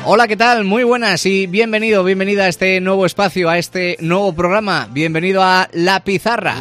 Hola, ¿qué tal? Muy buenas y bienvenida a este nuevo espacio, a este nuevo programa. Bienvenido a La Pizarra.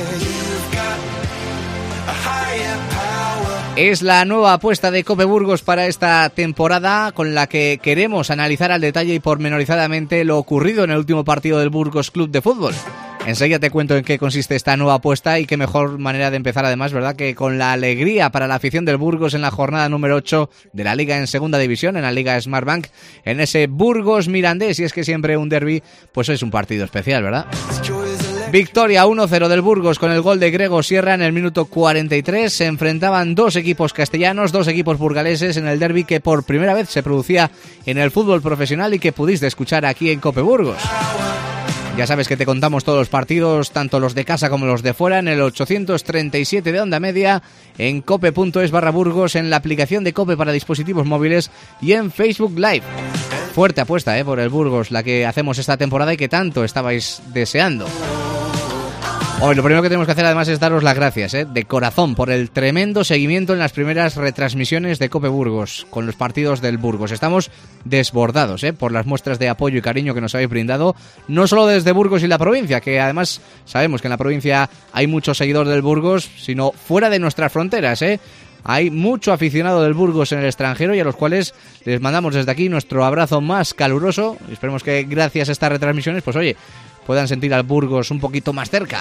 Es la nueva apuesta de Cope Burgos para esta temporada, con la que queremos analizar al detalle y pormenorizadamente lo ocurrido en el último partido del Burgos Club de Fútbol. Enseguida te cuento en qué consiste esta nueva apuesta y qué mejor manera de empezar además, ¿verdad?, que con la alegría para la afición del Burgos en la jornada número 8 de la Liga en Segunda División, en la Liga Smartbank, en ese Burgos Mirandés, y es que siempre un derbi pues es un partido especial, ¿verdad? Victoria 1-0 del Burgos con el gol de Grego Sierra en el minuto 43. Se enfrentaban dos equipos castellanos, dos equipos burgaleses en el derbi que por primera vez se producía en el fútbol profesional y que pudiste escuchar aquí en Cope Burgos. Ya sabes que te contamos todos los partidos, tanto los de casa como los de fuera, en el 837 de onda media, en cope.es/Burgos, en la aplicación de Cope para dispositivos móviles y en Facebook Live. Fuerte apuesta por el Burgos, la que hacemos esta temporada y que tanto estabais deseando. Hoy lo primero que tenemos que hacer además es daros las gracias, de corazón, por el tremendo seguimiento en las primeras retransmisiones de Cope Burgos con los partidos del Burgos. Estamos desbordados por las muestras de apoyo y cariño que nos habéis brindado, no solo desde Burgos y la provincia, que además sabemos que en la provincia hay muchos seguidores del Burgos, sino fuera de nuestras fronteras, Hay mucho aficionado del Burgos en el extranjero y a los cuales les mandamos desde aquí nuestro abrazo más caluroso. Esperemos que gracias a estas retransmisiones, pues oye, puedan sentir al Burgos un poquito más cerca.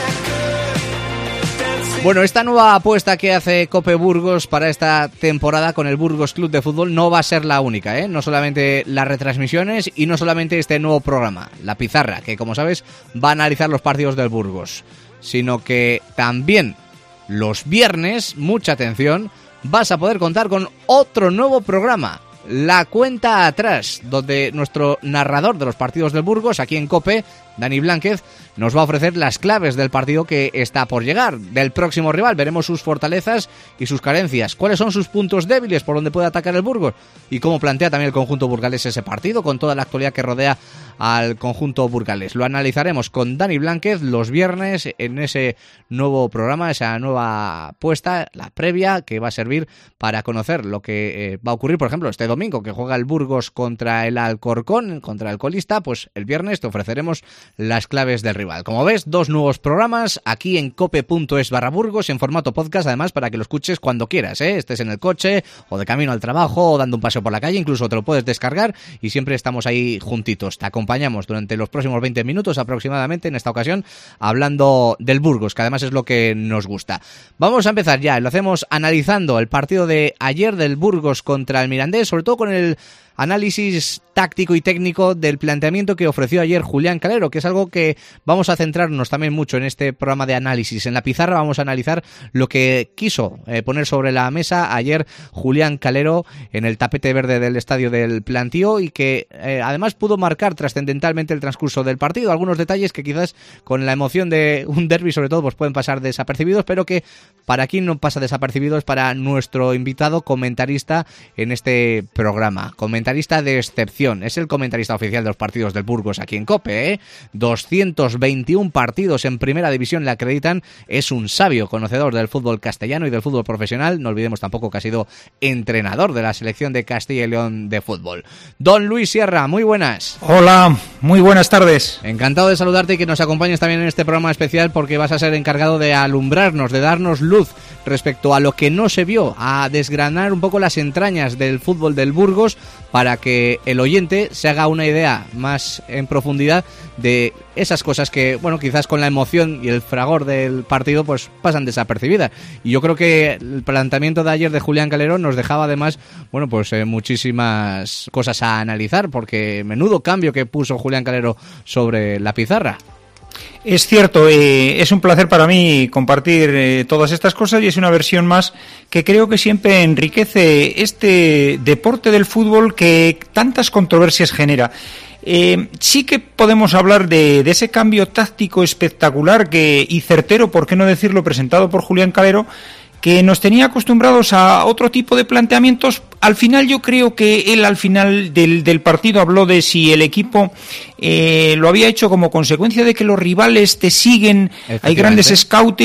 Bueno, esta nueva apuesta que hace Cope Burgos para esta temporada con el Burgos Club de Fútbol no va a ser la única, No solamente las retransmisiones y no solamente este nuevo programa, La Pizarra, que como sabes va a analizar los partidos del Burgos, sino que también los viernes, mucha atención, vas a poder contar con otro nuevo programa, La Cuenta Atrás, donde nuestro narrador de los partidos del Burgos, aquí en Cope, Dani Blánquez, nos va a ofrecer las claves del partido que está por llegar, del próximo rival. Veremos sus fortalezas y sus carencias, cuáles son sus puntos débiles, por donde puede atacar el Burgos y cómo plantea también el conjunto burgalés ese partido, con toda la actualidad que rodea al conjunto burgalés. Lo analizaremos con Dani Blánquez los viernes en ese nuevo programa, esa nueva apuesta, la previa, que va a servir para conocer lo que va a ocurrir, por ejemplo, este domingo, que juega el Burgos contra el Alcorcón, contra el colista. Pues el viernes te ofreceremos las claves del rival. Como ves, dos nuevos programas aquí en cope.es/Burgos en formato podcast, además para que lo escuches cuando quieras, estés en el coche o de camino al trabajo o dando un paseo por la calle, incluso te lo puedes descargar y siempre estamos ahí juntitos. Te acompañamos durante los próximos 20 minutos aproximadamente, en esta ocasión hablando del Burgos, que además es lo que nos gusta. Vamos a empezar ya, lo hacemos analizando el partido de ayer del Burgos contra el Mirandés, sobre todo con el análisis táctico y técnico del planteamiento que ofreció ayer Julián Calero, que es algo que vamos a centrarnos también mucho en este programa de análisis. En La Pizarra vamos a analizar lo que quiso poner sobre la mesa ayer Julián Calero en el tapete verde del estadio del Plantío, y que además pudo marcar trascendentalmente el transcurso del partido. Algunos detalles que quizás con la emoción de un derbi sobre todo pues pueden pasar desapercibidos, pero que para quien no pasa desapercibidos, para nuestro invitado comentarista en este programa, comentarista de excepción. Es el comentarista oficial de los partidos del Burgos aquí en Cope, 221 partidos en primera división le acreditan. Es un sabio conocedor del fútbol castellano y del fútbol profesional. No olvidemos tampoco que ha sido entrenador de la selección de Castilla y León de fútbol. Don Luis Sierra, muy buenas. Hola, muy buenas tardes. Encantado de saludarte y que nos acompañes también en este programa especial, porque vas a ser encargado de alumbrarnos, de darnos luz respecto a lo que no se vio, a desgranar un poco las entrañas del fútbol del Burgos, para que el oyente se haga una idea más en profundidad de esas cosas que, bueno, quizás con la emoción y el fragor del partido pues pasan desapercibidas. Y yo creo que el planteamiento de ayer de Julián Calero nos dejaba además, bueno, pues muchísimas cosas a analizar, porque menudo cambio que puso Julián Calero sobre la pizarra. Es cierto, es un placer para mí compartir todas estas cosas, y es una versión más que creo que siempre enriquece este deporte del fútbol que tantas controversias genera. Sí que podemos hablar de ese cambio táctico espectacular y certero, por qué no decirlo, presentado por Julián Calero, que nos tenía acostumbrados a otro tipo de planteamientos. Al final yo creo que él al final del partido habló de si el equipo lo había hecho como consecuencia de que los rivales te siguen, hay grandes scouting,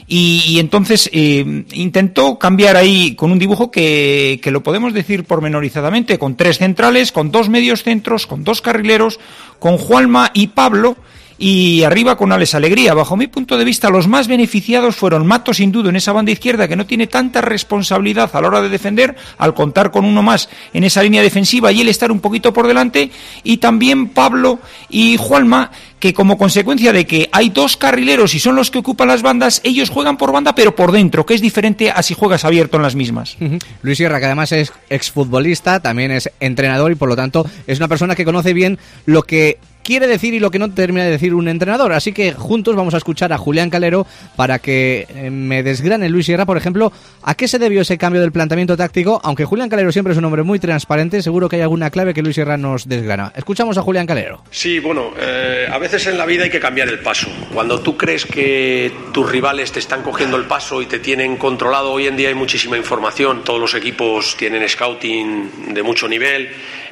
y entonces intentó cambiar ahí con un dibujo que lo podemos decir pormenorizadamente, con 3 centrales, con 2 medios centros, con 2 carrileros, con Juanma y Pablo, y arriba con Alex Alegría. Bajo mi punto de vista, los más beneficiados fueron Mato, sin duda, en esa banda izquierda, que no tiene tanta responsabilidad a la hora de defender, al contar con uno más en esa línea defensiva y él estar un poquito por delante, y también Pablo y Juanma, que como consecuencia de que hay 2 carrileros y son los que ocupan las bandas, ellos juegan por banda pero por dentro, que es diferente a si juegas abierto en las mismas. Luis Sierra, que además es exfutbolista, también es entrenador y por lo tanto es una persona que conoce bien lo que quiere decir y lo que no termina de decir un entrenador. Así que juntos vamos a escuchar a Julián Calero para que me desgrane, Luis Sierra, por ejemplo, a qué se debió ese cambio del planteamiento táctico. Aunque Julián Calero siempre es un hombre muy transparente, seguro que hay alguna clave que Luis Sierra nos desgrana. Escuchamos a Julián Calero. Sí, bueno, a veces en la vida hay que cambiar el paso. Cuando tú crees que tus rivales te están cogiendo el paso y te tienen controlado, hoy en día hay muchísima información, todos los equipos tienen scouting de mucho nivel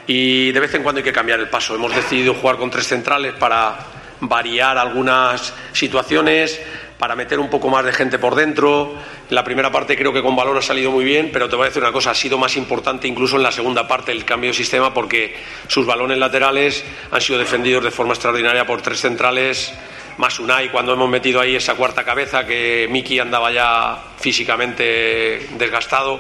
y de vez en cuando hay que cambiar el paso. Hemos decidido jugar con 3 centrales para variar algunas situaciones, para meter un poco más de gente por dentro. La primera parte creo que con balón ha salido muy bien, pero te voy a decir una cosa, ha sido más importante incluso en la segunda parte el cambio de sistema, porque sus balones laterales han sido defendidos de forma extraordinaria por 3 centrales, más Unai, cuando hemos metido ahí esa cuarta cabeza, que Miki andaba ya físicamente desgastado.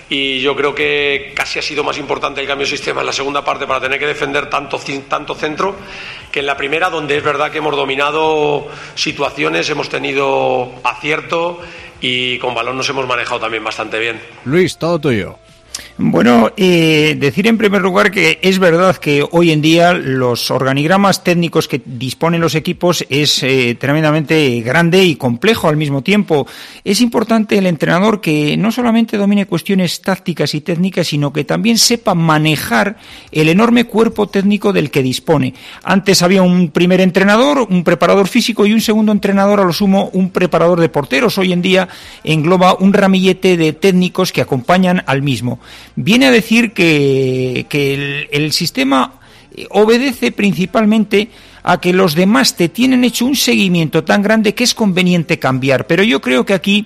Y yo creo que casi ha sido más importante el cambio de sistema en la segunda parte para tener que defender tanto centro que en la primera, donde es verdad que hemos dominado situaciones, hemos tenido acierto y con balón nos hemos manejado también bastante bien. Luis, todo tuyo. Bueno, decir en primer lugar que es verdad que hoy en día los organigramas técnicos que disponen los equipos es tremendamente grande y complejo al mismo tiempo. Es importante el entrenador que no solamente domine cuestiones tácticas y técnicas, sino que también sepa manejar el enorme cuerpo técnico del que dispone. Antes había un primer entrenador, un preparador físico y un segundo entrenador, a lo sumo un preparador de porteros. Hoy en día engloba un ramillete de técnicos que acompañan al mismo. Viene a decir que el sistema obedece principalmente a que los demás te tienen hecho un seguimiento tan grande que es conveniente cambiar. Pero yo creo que aquí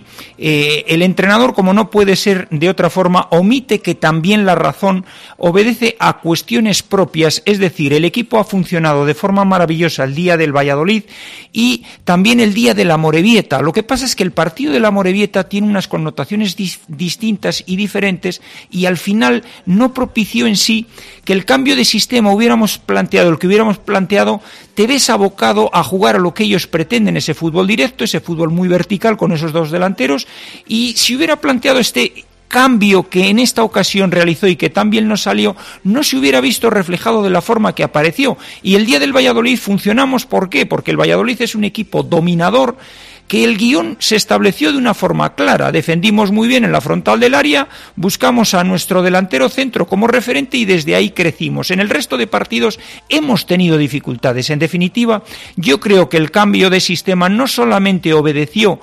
el entrenador, como no puede ser de otra forma, omite que también la razón obedece a cuestiones propias. Es decir, el equipo ha funcionado de forma maravillosa el día del Valladolid y también el día de la Amorebieta. Lo que pasa es que el partido de la Amorebieta tiene unas connotaciones distintas y diferentes, y al final no propició en sí que el cambio de sistema hubiéramos planteado, el que hubiéramos planteado. Te ves abocado a jugar a lo que ellos pretenden, ese fútbol directo, ese fútbol muy vertical con esos 2 delanteros, y si hubiera planteado este cambio que en esta ocasión realizó y que tan bien nos salió, no se hubiera visto reflejado de la forma que apareció. Y el día del Valladolid funcionamos, ¿por qué? Porque el Valladolid es un equipo dominador, que el guión se estableció de una forma clara. Defendimos muy bien en la frontal del área, buscamos a nuestro delantero centro como referente y desde ahí crecimos. En el resto de partidos hemos tenido dificultades. En definitiva, yo creo que el cambio de sistema no solamente obedeció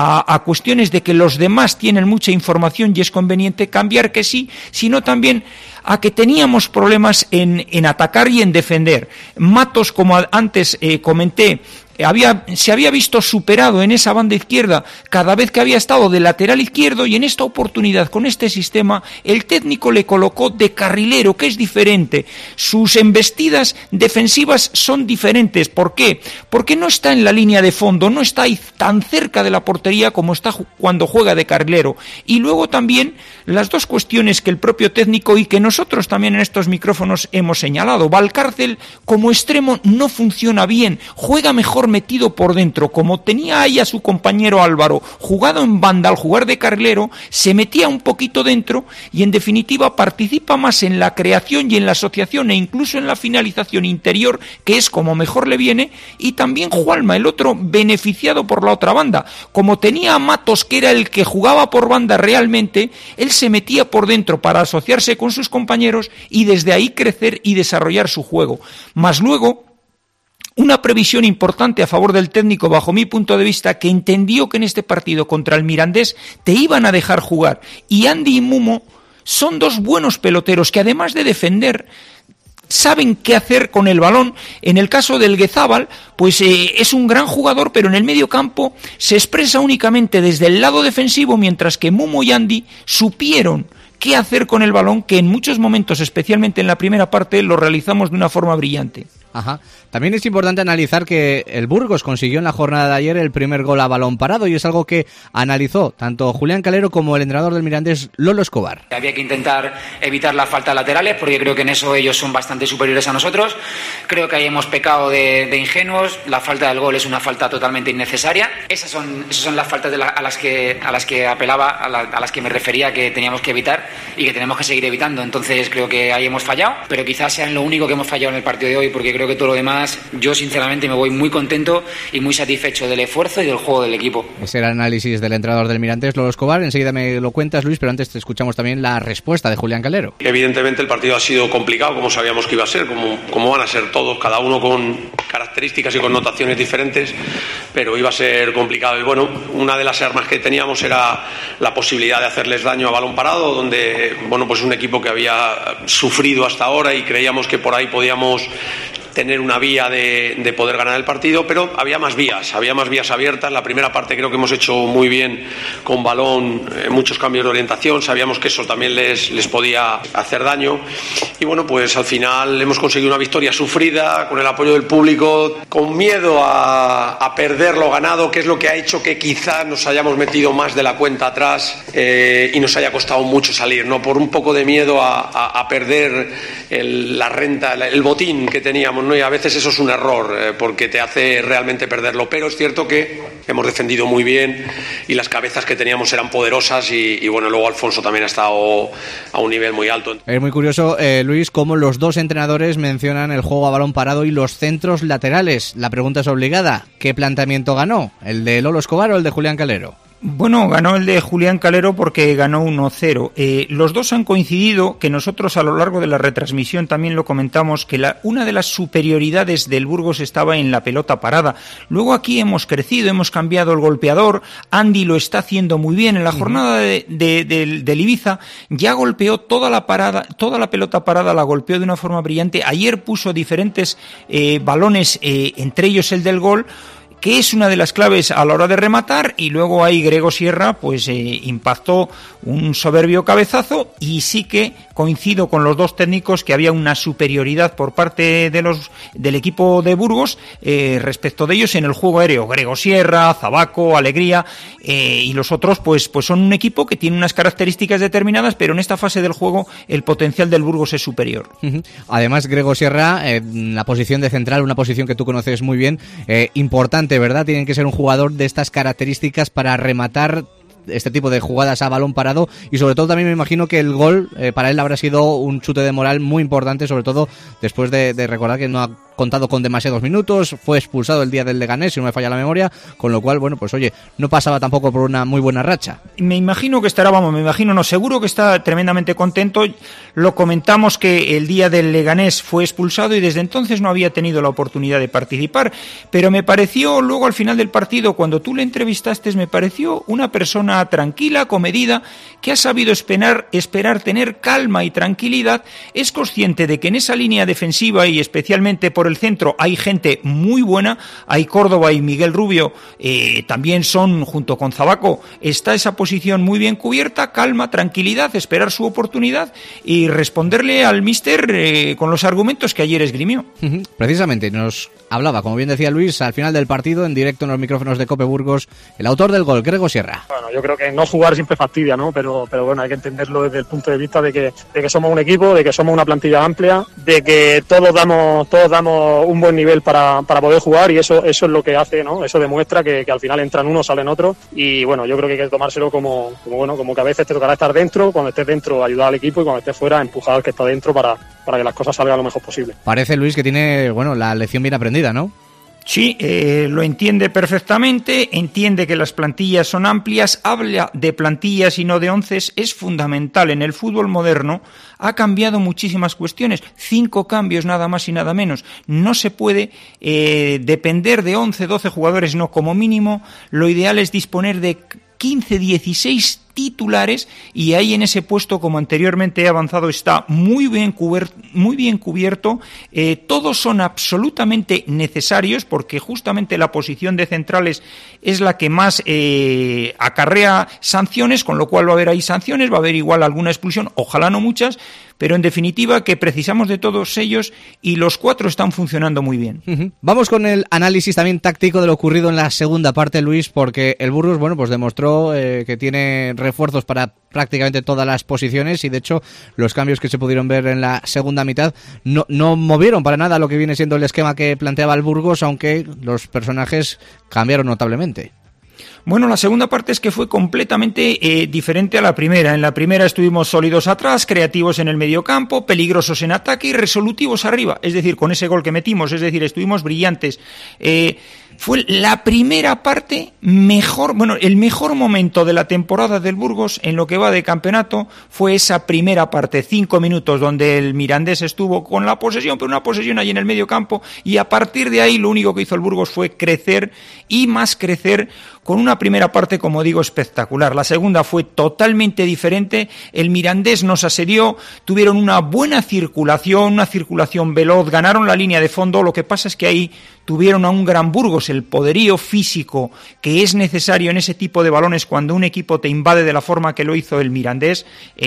a cuestiones de que los demás tienen mucha información y es conveniente cambiar, que sí, sino también a que teníamos problemas en atacar y en defender. Matos, como antes comenté, se había visto superado en esa banda izquierda cada vez que había estado de lateral izquierdo, y en esta oportunidad, con este sistema, el técnico le colocó de carrilero, que es diferente. Sus embestidas defensivas son diferentes. ¿Por qué? Porque no está en la línea de fondo, no está ahí tan cerca de la portería como está cuando juega de carrilero. Y luego también las 2 cuestiones que el propio técnico y que nosotros también en estos micrófonos hemos señalado. Valcárcel como extremo no funciona bien, juega mejor metido por dentro. Como tenía ahí a su compañero Álvaro jugado en banda, al jugar de carrilero se metía un poquito dentro y en definitiva participa más en la creación y en la asociación e incluso en la finalización interior, que es como mejor le viene. Y también Juanma, el otro beneficiado por la otra banda, como tenía a Matos, que era el que jugaba por banda realmente, él se metía por dentro para asociarse con sus compañeros y desde ahí crecer y desarrollar su juego. Más luego, una previsión importante a favor del técnico, bajo mi punto de vista, que entendió que en este partido contra el Mirandés te iban a dejar jugar. Y Andy y Mumo son 2 buenos peloteros que, además de defender, saben qué hacer con el balón. En el caso del Guezábal, pues es un gran jugador, pero en el medio campo se expresa únicamente desde el lado defensivo, mientras que Momo y Andy supieron qué hacer con el balón, que en muchos momentos, especialmente en la primera parte, lo realizamos de una forma brillante. Ajá. También es importante analizar que el Burgos consiguió en la jornada de ayer el primer gol a balón parado, y es algo que analizó tanto Julián Calero como el entrenador del Mirandés, Lolo Escobar. Había que intentar evitar las faltas laterales, porque creo que en eso ellos son bastante superiores a nosotros. Creo que ahí hemos pecado de ingenuos. La falta del gol es una falta totalmente innecesaria. Esas son las faltas a las que apelaba, a las que me refería, que teníamos que evitar y que tenemos que seguir evitando. Entonces creo que ahí hemos fallado, pero quizás sea en lo único que hemos fallado en el partido de hoy, porque creo que todo lo demás, yo sinceramente me voy muy contento y muy satisfecho del esfuerzo y del juego del equipo. Ese era el análisis del entrenador del Mirandés, Lolo Escobar. Enseguida me lo cuentas, Luis, pero antes te escuchamos también la respuesta de Julián Calero. Evidentemente el partido ha sido complicado, como sabíamos que iba a ser, como van a ser todos, cada uno con características y connotaciones diferentes, pero iba a ser complicado. Y bueno, una de las armas que teníamos era la posibilidad de hacerles daño a balón parado, donde, bueno, pues un equipo que había sufrido hasta ahora, y creíamos que por ahí podíamos tener una vía de poder ganar el partido, pero había más vías abiertas. La primera parte creo que hemos hecho muy bien con balón, muchos cambios de orientación, sabíamos que eso también les podía hacer daño, y bueno, pues al final hemos conseguido una victoria sufrida, con el apoyo del público, con miedo a perder lo ganado, que es lo que ha hecho que quizá nos hayamos metido más de la cuenta atrás, y nos haya costado mucho salir, ¿no? Por un poco de miedo a perder la renta, el botín que teníamos, ¿no? Y a veces eso es un error, porque te hace realmente perderlo, pero es cierto que hemos defendido muy bien y las cabezas que teníamos eran poderosas, y bueno, luego Alfonso también ha estado a un nivel muy alto. Es muy curioso, Luis, cómo los dos entrenadores mencionan el juego a balón parado y los centros laterales. La pregunta es obligada: ¿qué planteamiento ganó? ¿El de Lolo Escobar o el de Julián Calero? Bueno, ganó el de Julián Calero porque ganó 1-0. Los dos han coincidido, que nosotros a lo largo de la retransmisión también lo comentamos, que una de las superioridades del Burgos estaba en la pelota parada. Luego aquí hemos crecido, hemos cambiado el golpeador. Andy lo está haciendo muy bien. En la jornada del Ibiza ya golpeó toda la pelota parada, la golpeó de una forma brillante. Ayer puso diferentes balones, entre ellos el del gol, que es una de las claves a la hora de rematar, y luego ahí Grego Sierra pues impactó un soberbio cabezazo, y sí que coincido con los dos técnicos que había una superioridad por parte del equipo de Burgos respecto de ellos en el juego aéreo. Grego Sierra, Zabaco, Alegría, y los otros pues son un equipo que tiene unas características determinadas, pero en esta fase del juego el potencial del Burgos es superior. Además, Grego Sierra, en la posición de central, una posición que tú conoces muy bien, importante, ¿verdad? Tienen que ser un jugador de estas características para rematar este tipo de jugadas a balón parado, y sobre todo también me imagino que el gol para él habrá sido un chute de moral muy importante, sobre todo después de recordar que no ha contado con demasiados minutos, fue expulsado el día del Leganés, si no me falla la memoria, con lo cual, bueno, pues oye, no pasaba tampoco por una muy buena racha. Me imagino que estará, seguro que está tremendamente contento. Lo comentamos que el día del Leganés fue expulsado y desde entonces no había tenido la oportunidad de participar, pero me pareció luego al final del partido, cuando tú le entrevistaste, me pareció una persona tranquila, comedida, que ha sabido esperar, tener calma y tranquilidad. Es consciente de que en esa línea defensiva, y especialmente por el centro, hay gente muy buena. Hay Córdoba y Miguel Rubio, también son, junto con Zabaco, está esa posición muy bien cubierta. Calma, tranquilidad, esperar su oportunidad y responderle al míster con los argumentos que ayer esgrimió. Precisamente nos hablaba, como bien decía Luis, al final del partido, en directo en los micrófonos de COPE Burgos, el autor del gol, Grego Sierra. Bueno, yo creo que no jugar siempre fastidia, ¿no? Pero bueno, hay que entenderlo desde el punto de vista de que somos un equipo, de que somos una plantilla amplia, de que todos damos un buen nivel para poder jugar, y eso es lo que hace, ¿no? Eso demuestra que al final entran unos, salen otros, y bueno, yo creo que hay que tomárselo como que a veces te tocará estar dentro, cuando estés dentro ayudar al equipo, y cuando estés fuera empujar al que está dentro para que las cosas salgan lo mejor posible. Parece, Luis, que tiene, la lección bien aprendida, ¿no? Sí, lo entiende perfectamente, entiende que las plantillas son amplias, habla de plantillas y no de onces. Es fundamental en el fútbol moderno, ha cambiado muchísimas cuestiones, 5 cambios nada más y nada menos. No se puede depender de 11, 12 jugadores, no, como mínimo lo ideal es disponer de 15, 16 titulares, y ahí en ese puesto, como anteriormente he avanzado, está muy bien cubierto. Todos son absolutamente necesarios, porque justamente la posición de centrales es la que más acarrea sanciones, con lo cual va a haber ahí sanciones, va a haber igual alguna expulsión, ojalá no muchas, pero en definitiva que precisamos de todos ellos y los 4 están funcionando muy bien. Vamos con el análisis también táctico de lo ocurrido en la segunda parte, Luis, porque el Burgos, bueno, pues demostró que tiene refuerzos para prácticamente todas las posiciones, y de hecho los cambios que se pudieron ver en la segunda mitad no movieron para nada lo que viene siendo el esquema que planteaba el Burgos, aunque los personajes cambiaron notablemente. Bueno, la segunda parte es que fue completamente diferente a la primera. En la primera estuvimos sólidos atrás, creativos en el mediocampo, peligrosos en ataque y resolutivos arriba. Es decir, con ese gol que metimos, es decir, estuvimos brillantes. Fue la primera parte mejor, bueno, el mejor momento de la temporada del Burgos en lo que va de campeonato fue esa primera parte, 5 minutos, donde el Mirandés estuvo con la posesión, pero una posesión ahí en el medio campo, y a partir de ahí lo único que hizo el Burgos fue crecer, y más crecer, con una primera parte, como digo, espectacular. La segunda fue totalmente diferente, el Mirandés nos asedió, tuvieron una buena circulación, una circulación veloz, ganaron la línea de fondo. Lo que pasa es que ahí tuvieron a un gran Burgos, el poderío físico que es necesario en ese tipo de balones cuando un equipo te invade de la forma que lo hizo el Mirandés.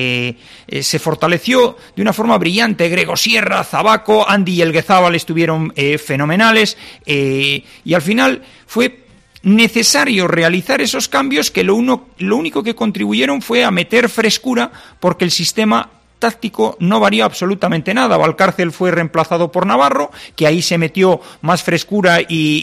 Se fortaleció de una forma brillante. Grego Sierra, Zabaco, Andy y Elguezábal estuvieron fenomenales, y al final fue necesario realizar esos cambios que lo único que contribuyeron fue a meter frescura, porque el sistema táctico no varió absolutamente nada. Valcárcel fue reemplazado por Navarro, que ahí se metió más frescura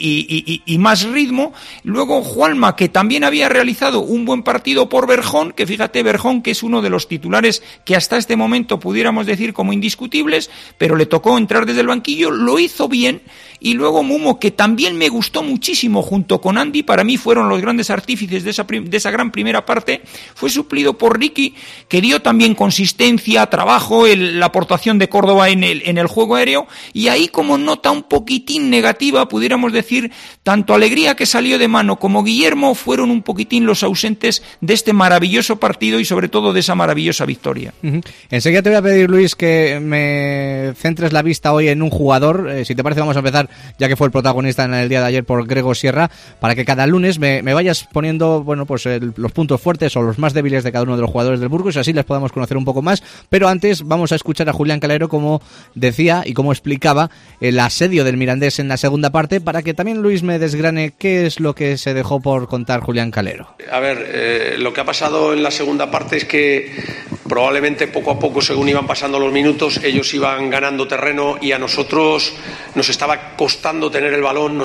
y más ritmo. Luego Juanma, que también había realizado un buen partido por Berjón, que fíjate, Berjón, que es uno de los titulares que hasta este momento pudiéramos decir como indiscutibles, pero le tocó entrar desde el banquillo, lo hizo bien. Y luego Mumo, que también me gustó muchísimo, junto con Andy, para mí fueron los grandes artífices de esa gran primera parte. Fue suplido por Ricky, que dio también consistencia, trabajo, la aportación de Córdoba en el juego aéreo, y ahí, como nota un poquitín negativa, pudiéramos decir, tanto Alegría, que salió de mano, como Guillermo fueron un poquitín los ausentes de este maravilloso partido y sobre todo de esa maravillosa victoria. Enseguida te voy a pedir, Luis, que me centres la vista hoy en un jugador. Si te parece, vamos a empezar, ya que fue el protagonista en el día de ayer, por Grego Sierra, para que cada lunes me vayas poniendo, bueno, pues los puntos fuertes o los más débiles de cada uno de los jugadores del Burgos, y así les podamos conocer un poco más. Pero antes vamos a escuchar a Julián Calero, como decía y como explicaba el asedio del Mirandés en la segunda parte, para que también Luis me desgrane qué es lo que se dejó por contar Julián Calero. A ver, lo que ha pasado en la segunda parte es que probablemente poco a poco, según iban pasando los minutos, ellos iban ganando terreno, y a nosotros nos estaba costando tener el balón,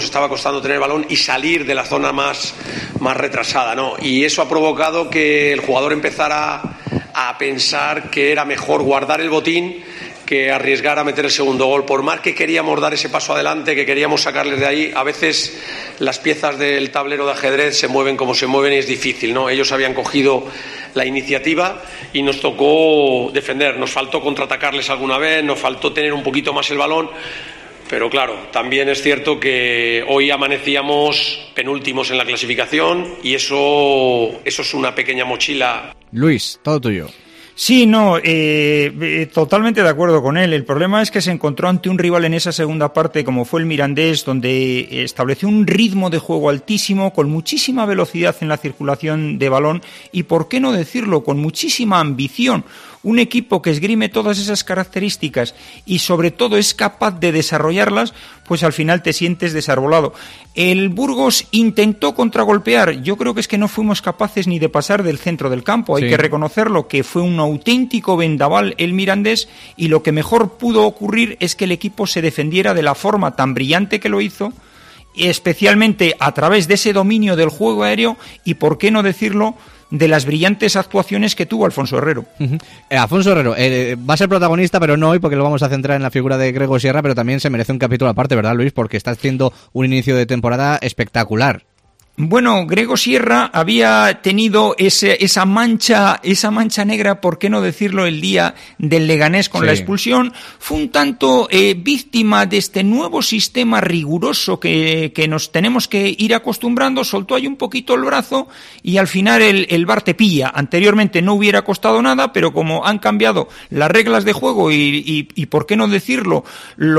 y salir de la zona más retrasada, ¿no? Y eso ha provocado que el jugador empezara a pensar que era mejor guardar el botín que arriesgar a meter el segundo gol. Por más que queríamos dar ese paso adelante, que queríamos sacarles de ahí, a veces las piezas del tablero de ajedrez se mueven como se mueven y es difícil, ¿no? Ellos habían cogido la iniciativa y nos tocó defender. Nos faltó contraatacarles alguna vez, nos faltó tener un poquito más el balón. Pero claro, también es cierto que hoy amanecíamos penúltimos en la clasificación, y eso es una pequeña mochila. Luis, todo tuyo. Sí, no, totalmente de acuerdo con él. El problema es que se encontró ante un rival en esa segunda parte como fue el Mirandés, donde estableció un ritmo de juego altísimo, con muchísima velocidad en la circulación de balón y, por qué no decirlo, con muchísima ambición. Un equipo que esgrime todas esas características y sobre todo es capaz de desarrollarlas, pues al final te sientes desarbolado. El Burgos intentó contragolpear, yo creo que es que no fuimos capaces ni de pasar del centro del campo, hay que reconocerlo, que fue un auténtico vendaval el Mirandés, y lo que mejor pudo ocurrir es que el equipo se defendiera de la forma tan brillante que lo hizo, especialmente a través de ese dominio del juego aéreo y, por qué no decirlo, de las brillantes actuaciones que tuvo Alfonso Herrero. Alfonso Herrero va a ser protagonista, pero no hoy, porque lo vamos a centrar en la figura de Grego Sierra, pero también se merece un capítulo aparte, ¿verdad, Luis? Porque está haciendo un inicio de temporada espectacular. Bueno, Grego Sierra había tenido esa mancha negra, ¿por qué no decirlo?, el día del Leganés con la expulsión. Fue un tanto víctima de este nuevo sistema riguroso que nos tenemos que ir acostumbrando. Soltó ahí un poquito el brazo y al final el VAR te pilla. Anteriormente no hubiera costado nada, pero como han cambiado las reglas de juego y ¿por qué no decirlo?,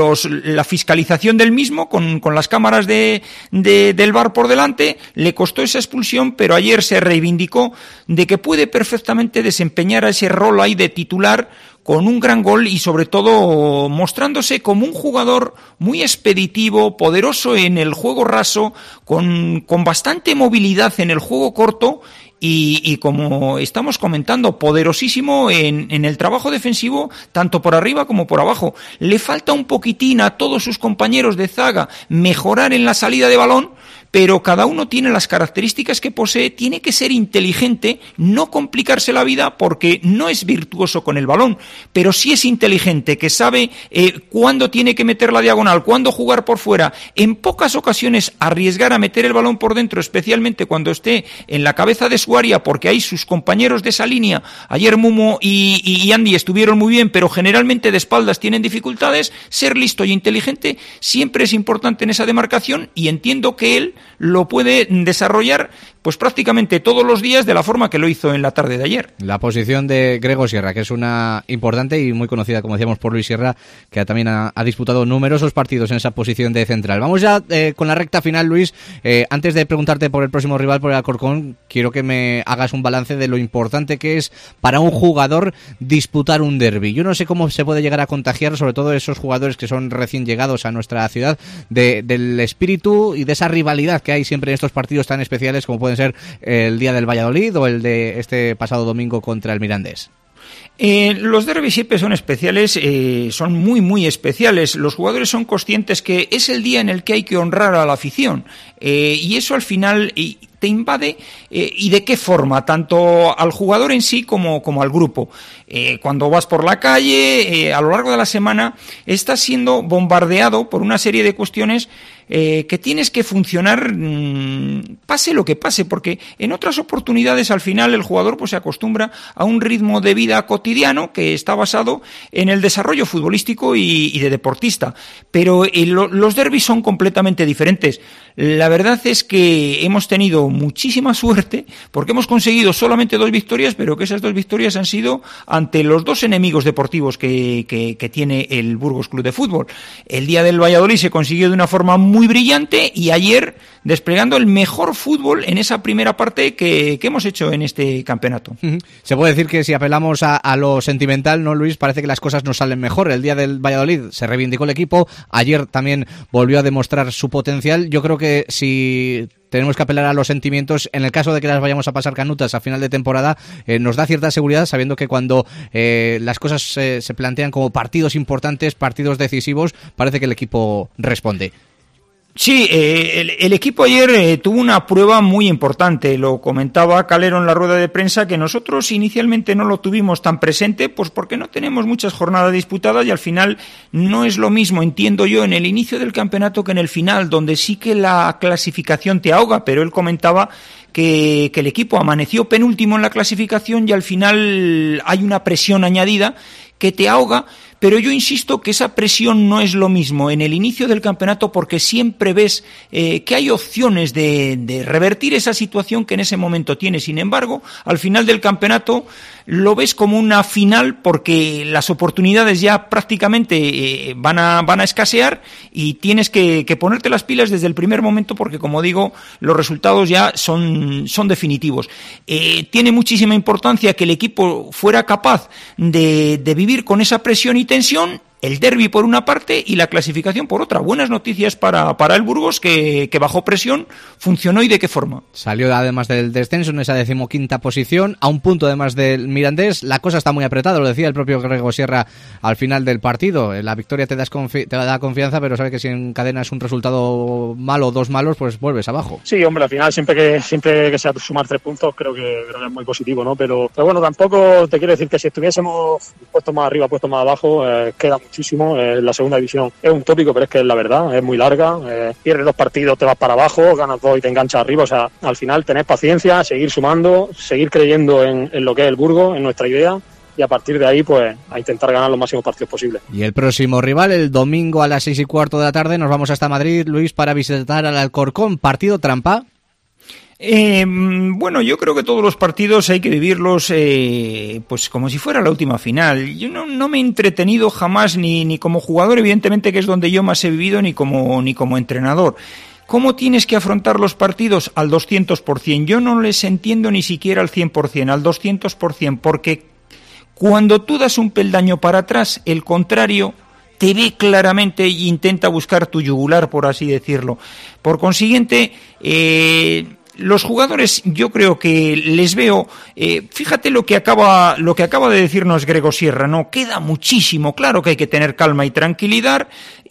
la fiscalización del mismo con las cámaras del VAR por delante, le costó esa expulsión, pero ayer se reivindicó de que puede perfectamente desempeñar ese rol ahí de titular con un gran gol y sobre todo mostrándose como un jugador muy expeditivo, poderoso en el juego raso, con bastante movilidad en el juego corto y como estamos comentando, poderosísimo en el trabajo defensivo, tanto por arriba como por abajo. Le falta un poquitín a todos sus compañeros de zaga mejorar en la salida de balón, pero cada uno tiene las características que posee, tiene que ser inteligente, no complicarse la vida porque no es virtuoso con el balón, pero sí es inteligente, que sabe cuándo tiene que meter la diagonal, cuándo jugar por fuera, en pocas ocasiones arriesgar a meter el balón por dentro, especialmente cuando esté en la cabeza de su área, porque ahí sus compañeros de esa línea, ayer Mumo y Andy estuvieron muy bien, pero generalmente de espaldas tienen dificultades. Ser listo y inteligente siempre es importante en esa demarcación y entiendo que él lo puede desarrollar pues prácticamente todos los días de la forma que lo hizo en la tarde de ayer. La posición de Grego Sierra, que es una importante y muy conocida, como decíamos, por Luis Sierra, que también ha disputado numerosos partidos en esa posición de central. Vamos ya con la recta final, Luis. Antes de preguntarte por el próximo rival, por el Alcorcón, quiero que me hagas un balance de lo importante que es para un jugador disputar un derbi. Yo no sé cómo se puede llegar a contagiar, sobre todo esos jugadores que son recién llegados a nuestra ciudad, del espíritu y de esa rivalidad que hay siempre en estos partidos tan especiales como pueden ser el día del Valladolid o el de este pasado domingo contra el Mirandés. Los derbis siempre son especiales, son muy muy especiales. Los jugadores son conscientes que es el día en el que hay que honrar a la afición, y eso al final te invade, y de qué forma, tanto al jugador en sí como al grupo. Cuando vas por la calle, a lo largo de la semana, estás siendo bombardeado por una serie de cuestiones que tienes que funcionar pase lo que pase, porque en otras oportunidades al final el jugador pues se acostumbra a un ritmo de vida cotidiano que está basado en el desarrollo futbolístico y de deportista, pero los derbis son completamente diferentes. La verdad es que hemos tenido muchísima suerte porque hemos conseguido solamente 2 victorias, pero que esas 2 victorias han sido ante los 2 enemigos deportivos que tiene el Burgos Club de Fútbol. El día del Valladolid se consiguió de una forma muy brillante y ayer desplegando el mejor fútbol en esa primera parte que hemos hecho en este campeonato. Se puede decir que si apelamos a lo sentimental, ¿no, Luis? Parece que las cosas nos salen mejor. El día del Valladolid se reivindicó el equipo, ayer también volvió a demostrar su potencial. Yo creo que si tenemos que apelar a los sentimientos, en el caso de que las vayamos a pasar canutas a final de temporada, nos da cierta seguridad sabiendo que cuando las cosas se plantean como partidos importantes, partidos decisivos, parece que el equipo responde. Sí, el equipo ayer tuvo una prueba muy importante. Lo comentaba Calero en la rueda de prensa, que nosotros inicialmente no lo tuvimos tan presente, pues porque no tenemos muchas jornadas disputadas y al final no es lo mismo, entiendo yo, en el inicio del campeonato que en el final, donde sí que la clasificación te ahoga, pero él comentaba que el equipo amaneció penúltimo en la clasificación y al final hay una presión añadida que te ahoga, pero yo insisto que esa presión no es lo mismo en el inicio del campeonato porque siempre ves que hay opciones de revertir esa situación que en ese momento tienes. Sin embargo, al final del campeonato lo ves como una final porque las oportunidades ya prácticamente van a escasear y tienes que ponerte las pilas desde el primer momento porque, como digo, los resultados ya son definitivos. Tiene muchísima importancia que el equipo fuera capaz de vivir con esa presión y tensión, el derbi por una parte y la clasificación por otra. Buenas noticias para el Burgos, que bajo presión funcionó. ¿Y de qué forma? Salió además del descenso en esa 15ª posición, a un punto además del Mirandés. La cosa está muy apretada, lo decía el propio Grego Sierra al final del partido. La victoria te da confianza, pero sabes que si encadenas un resultado malo o 2 malos, pues vuelves abajo. Sí, hombre, al final siempre que sea sumar 3 puntos creo que es muy positivo, ¿no? Pero bueno, tampoco te quiero decir que si estuviésemos puestos más arriba, puestos más abajo, queda muchísimo. La segunda división es un tópico, pero es que es la verdad, es muy larga. Pierdes 2 partidos, te vas para abajo, ganas 2 y te enganchas arriba. O sea, al final tenés paciencia, seguir sumando, seguir creyendo en lo que es el Burgos, en nuestra idea, y a partir de ahí pues a intentar ganar los máximos partidos posibles. Y el próximo rival, el domingo a las 6:15 de la tarde, nos vamos hasta Madrid, Luis, para visitar al Alcorcón. ¿Partido trampa? Bueno, yo creo que todos los partidos hay que vivirlos pues como si fuera la última final. Yo no me he entretenido jamás ni como jugador, evidentemente, que es donde yo más he vivido, ni como entrenador. ¿Cómo tienes que afrontar los partidos? Al 200%. Yo no les entiendo ni siquiera al 100%, al 200%, porque cuando tú das un peldaño para atrás, el contrario te ve claramente e intenta buscar tu yugular, por así decirlo. Por consiguiente, los jugadores, yo creo que les veo, fíjate lo que acaba de decirnos Grego Sierra, ¿no? Queda muchísimo, claro que hay que tener calma y tranquilidad,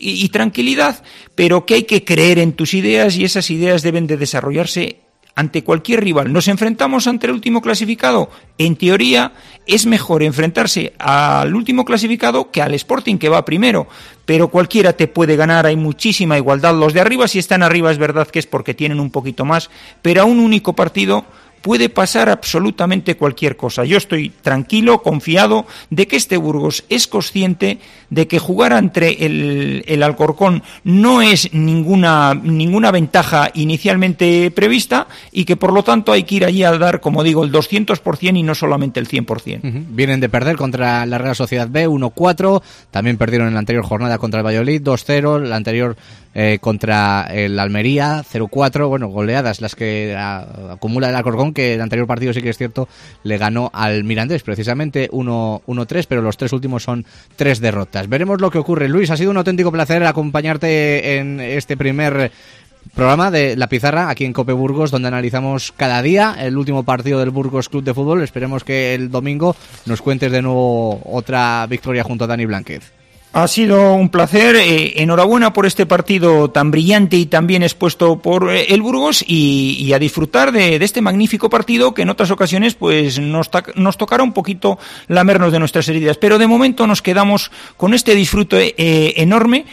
pero que hay que creer en tus ideas y esas ideas deben de desarrollarse ante cualquier rival. ¿Nos enfrentamos ante el último clasificado? En teoría es mejor enfrentarse al último clasificado que al Sporting, que va primero, pero cualquiera te puede ganar, hay muchísima igualdad. Los de arriba, si están arriba, es verdad que es porque tienen un poquito más, pero a un único partido puede pasar absolutamente cualquier cosa. Yo estoy tranquilo, confiado de que este Burgos es consciente de que jugar entre el Alcorcón no es ninguna ventaja inicialmente prevista y que por lo tanto hay que ir allí a dar, como digo, el 200% y no solamente el 100%. Vienen de perder contra la Real Sociedad B 1-4, también perdieron en la anterior jornada contra el Valladolid 2-0, la anterior contra el Almería 0-4, bueno, goleadas las que acumula el Alcorcón, que el anterior partido sí que es cierto le ganó al Mirandés precisamente 1-3, pero los 3 últimos son 3 derrotas. Veremos lo que ocurre. Luis, ha sido un auténtico placer acompañarte en este primer programa de La Pizarra aquí en COPE Burgos, donde analizamos cada día el último partido del Burgos Club de Fútbol. Esperemos que el domingo nos cuentes de nuevo otra victoria junto a Dani Blánquez. Ha sido un placer, enhorabuena por este partido tan brillante y tan bien expuesto por el Burgos y a disfrutar de este magnífico partido que en otras ocasiones pues nos tocará un poquito lamernos de nuestras heridas, pero de momento nos quedamos con este disfrute enorme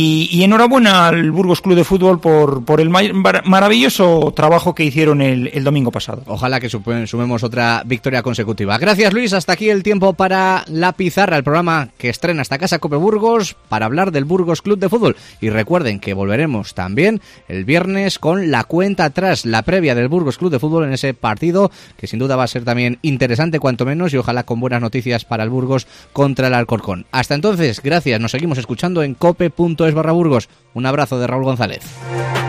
y enhorabuena al Burgos Club de Fútbol por el maravilloso trabajo que hicieron el domingo pasado. Ojalá que sumemos otra victoria consecutiva. Gracias, Luis, hasta aquí el tiempo para La Pizarra, el programa que estrena esta casa COPE Burgos para hablar del Burgos Club de Fútbol. Y recuerden que volveremos también el viernes con la cuenta atrás, la previa del Burgos Club de Fútbol en ese partido que sin duda va a ser también interesante cuanto menos y ojalá con buenas noticias para el Burgos contra el Alcorcón. Hasta entonces, gracias, nos seguimos escuchando en cope.es/Burgos. Un abrazo de Raúl González.